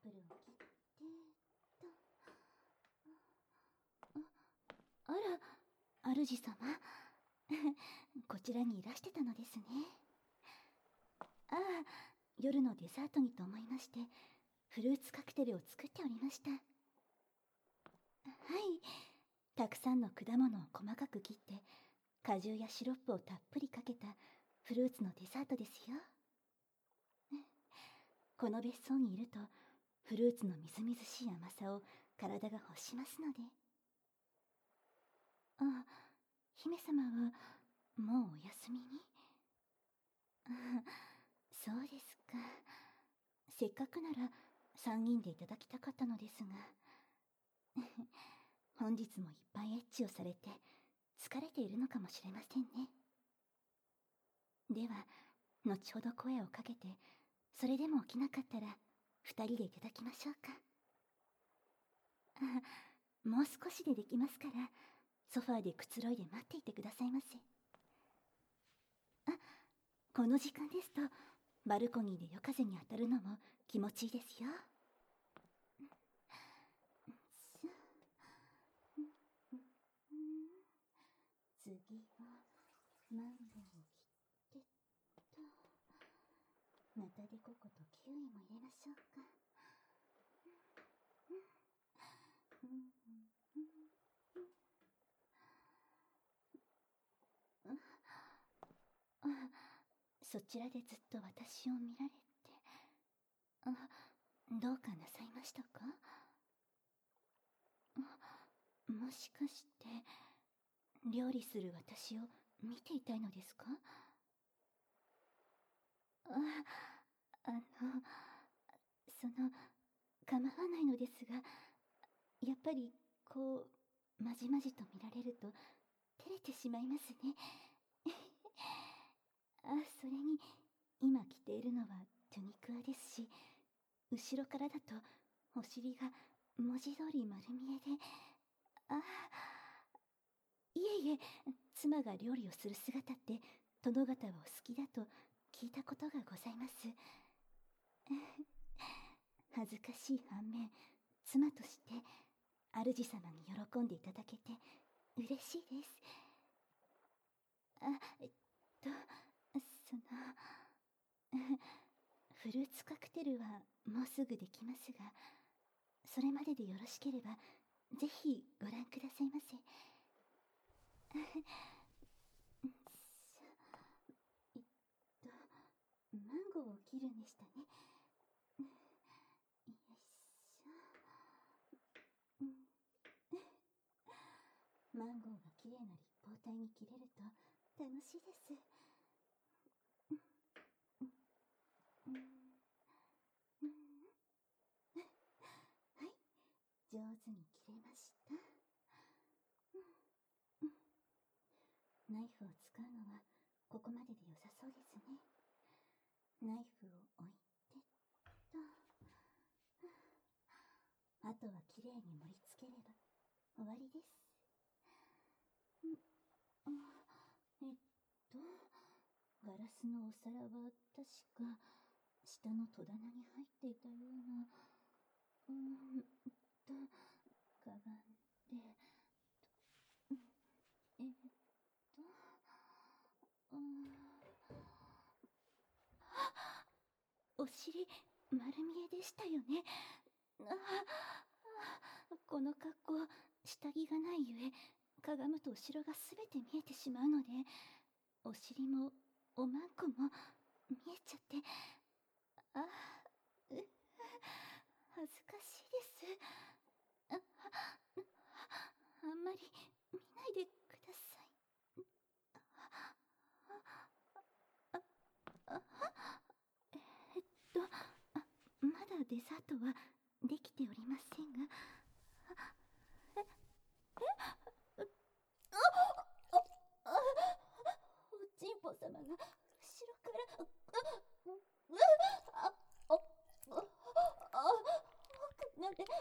プルを切ってと。あら、主様。こちらにいらしてたのですね。ああ、夜のデザートにと思いまして、フルーツカクテルを作っておりました。はい、たくさんの果物を細かく切って、果汁やシロップをたっぷりかけたフルーツのデザートですよ。この別荘にいると、フルーツのみずみずしい甘さを体が欲しますので。あ、姫様はもうお休みに？そうですか。せっかくなら3人でいただきたかったのですが。本日もいっぱいエッチをされて疲れているのかもしれませんね。では後ほど声をかけて、それでも起きなかったら2人でいただきましょうか。もう少しでできますから、ソファーでくつろいで待っていてくださいませ。この時間ですとバルコニーで夜風に当たるのも気持ちいいですよ。次はマンゴーを切ってと、ナタデココとキウイも入れましょうか。そちらでずっと私を見られて、どうかなさいましたか？もしかして料理する私を見ていたいのですか？その、構わないのですが、やっぱりこうまじまじと見られると照れてしまいますね。それに今着ているのはトゥニクアですし、後ろからだとお尻が文字通り丸見えで。いえいえ、妻が料理をする姿って殿方はお好きだと聞いたことがございます。恥ずかしい反面、妻として主様に喜んでいただけて嬉しいです。そのフルーツカクテルはもうすぐできますが、それまででよろしければぜひご覧くださいませ。マンゴーを切るんでしたね。よいしょ。マンゴーがきれいな立方体に切れると楽しいです。はい、上手に切れました。ナイフを使うのはここまでで良さそうですね。ナイフを置いてと、あとはきれいに盛り付ければ終わりです。ガラスのお皿は確か下の戸棚に入っていたような。かがんで、お尻丸見えでしたよね。この格好、下着がないゆえかがむと後ろがすべて見えてしまうので、お尻もおまんこも見えちゃって、恥ずかしいです。あんまり見ないでください。まだデザートはできておりませんが。おちんぽ様が後ろから奥まで。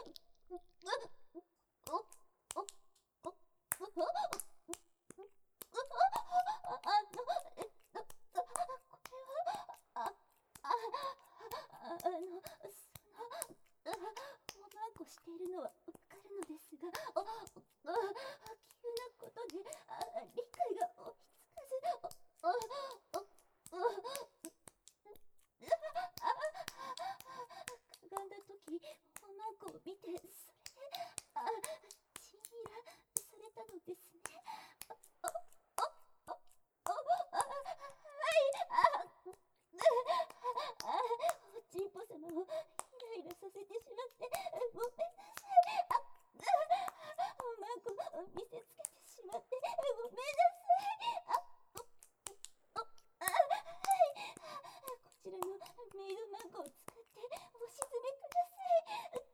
こしているのはわかるのですが、急なことで理解が追いつかず、かがんだ時、おまんこを見て、それでチンイラされたのですね。おちんぽ様をイライラさせてしまってごめんなさい。おまんこ見せつけてしまってごめんなさい。こちらのメイドマンコを使ってお沈めください。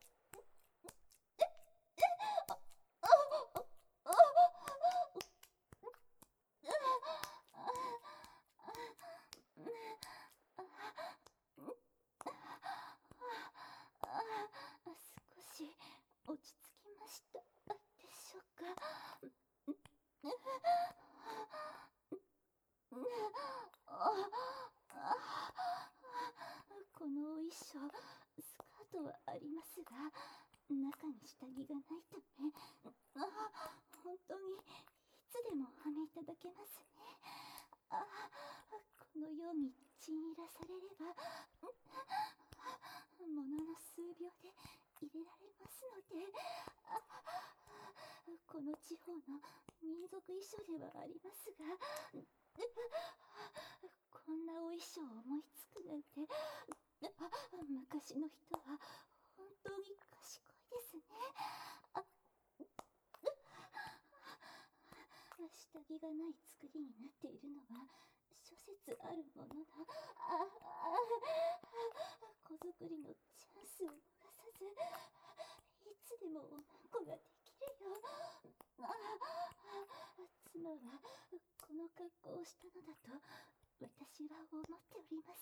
少し落ち着きましたでしょうか。このお衣装、スカートはありますが、中に下着がないため、本当にいつでもおはめいただけますね。このようにチンイラされれば、ものの数秒で入れられますので、この地方の民族衣装ではありますが、こんなお衣装を思いつくなんて、昔の人は本当に賢いですね。下着がない作りになっているのは諸説あるものの、子作りのチャンスを逃さず、いつでもおまんこができるよう、妻はこの格好をしたのだと私は思っております。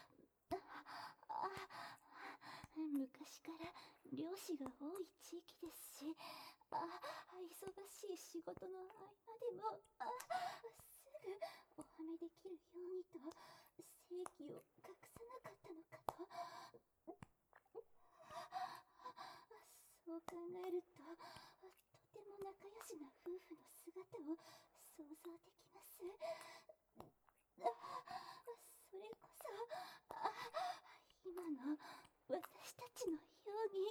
昔から漁師が多い地域ですし、忙しい仕事の合間でもすぐおはめできるようにと正気を隠さなかったのかと。そう考えると、とても仲良しな夫婦の姿を想像できます。それこそ今の私たちのように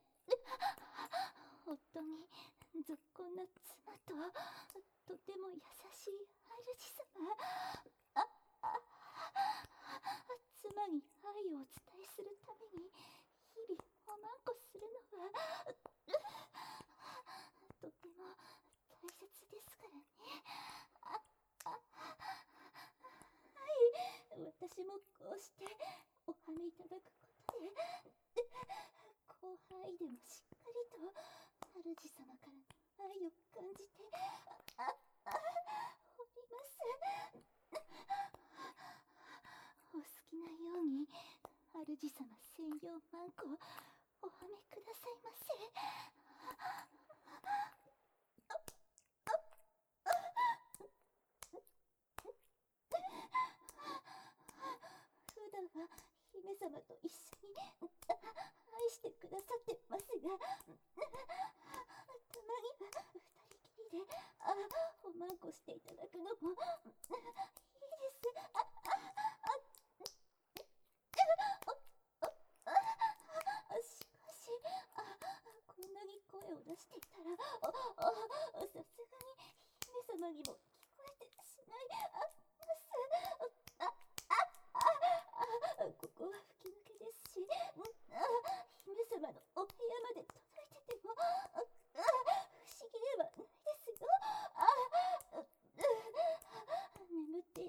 夫にぞっこんな妻ととても優しい主様、妻に愛をお伝えするために日々おまんこするのはとても大切ですからね。私もこうしておはめいただくことで、広範囲でもしっかりと主様から愛を感じております。お好きなように主様専用マンコをおはめくださいませ。普段は姫様と一緒に愛してくださってますが、たまには二人きりでおまんこしていただくのもいいです。しかしこんなに声を出していたらさすがに姫様にも聞こえてしまいます。ここは吹き抜けですし、姫様のお部屋まで届いてても不思議ではないですよ。眠ってい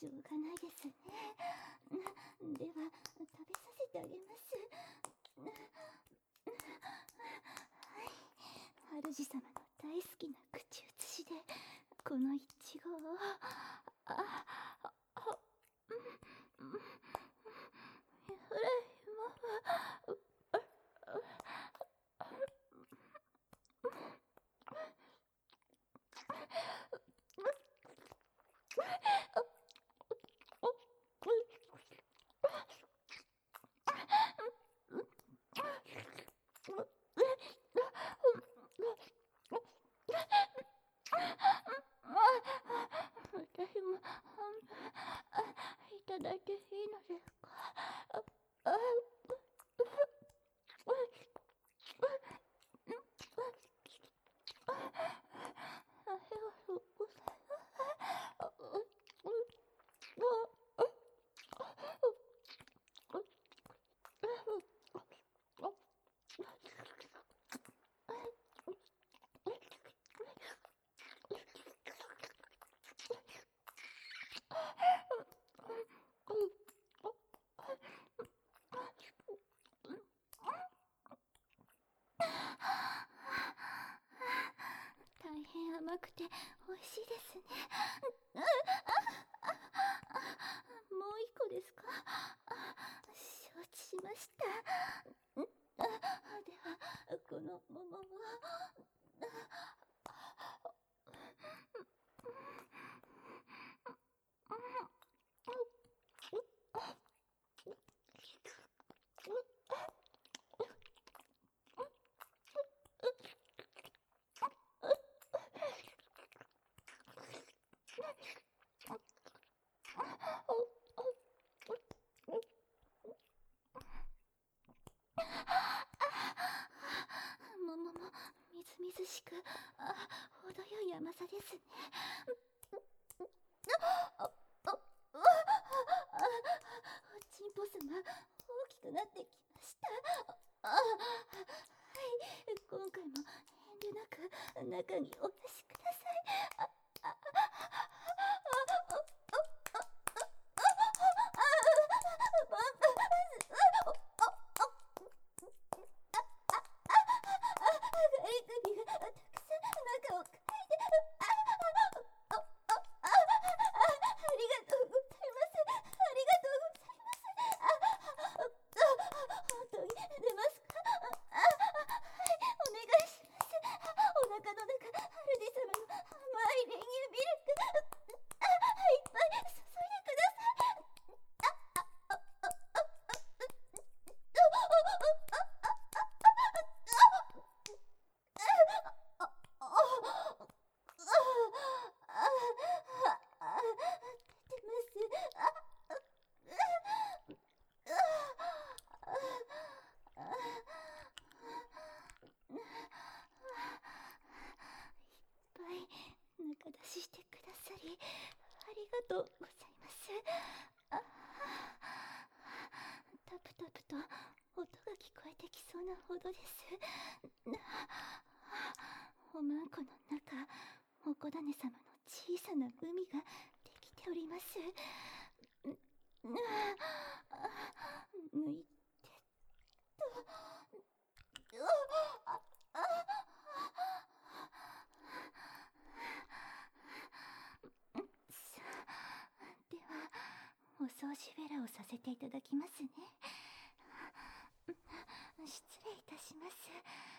しょうがないですね。では食べさせてあげます。はい、主様の大好きな口移しでこのいちごを私も半分いただいていいのですか？大変甘くて美味しいですね。もう一個ですか？承知しました。ではこの桃を。桃もみずみずしく程よい甘さですね。チンポ様大きくなってきました。はい、今回も遠慮なく中にお出しください。首がたくさん中をかいて、ありがとうございます。ありがとうございます。本当に出ますか？はい、お願いします。お腹の中、主様の甘い練乳ミルク、いっぱい注いでください。出てます。いっぱい中出ししてくださりありがとうございます。タプタプと音が聞こえてきそうなほどです。おまんこの中、おこだね様の小さな海ができております。抜いてと。さあ、ではお掃除ベラをさせていただきますね。失礼いたします。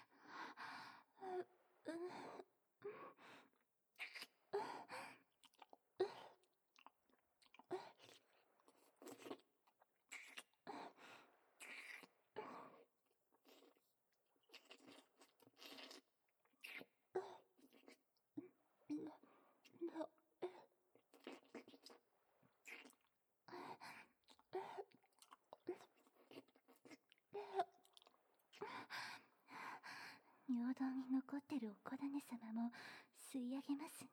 尿道に残ってるおこだね様も吸い上げますね。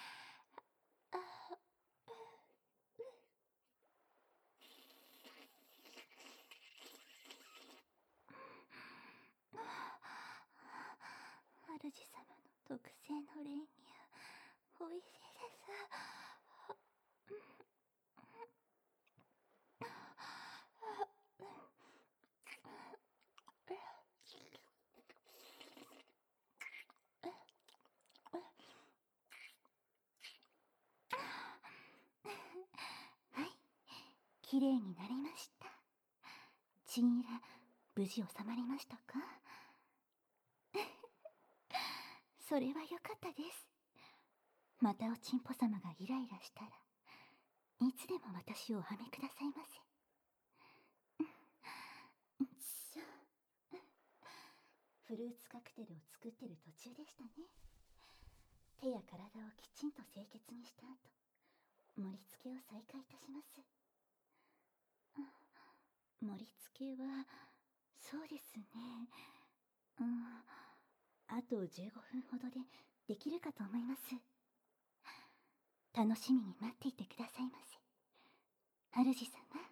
主様の特製の練乳、おいしいです。 きれいになりました。チンイラ、無事収まりましたか？それはよかったです。またおちんぽ様がイライラしたらいつでも私をおはめくださいませ。フルーツカクテルを作ってる途中でしたね。手や体をきちんと清潔にした後、盛り付けを再開いたします。盛り付けは、そうですね。あと15分ほどでできるかと思います。楽しみに待っていてくださいませ。主様。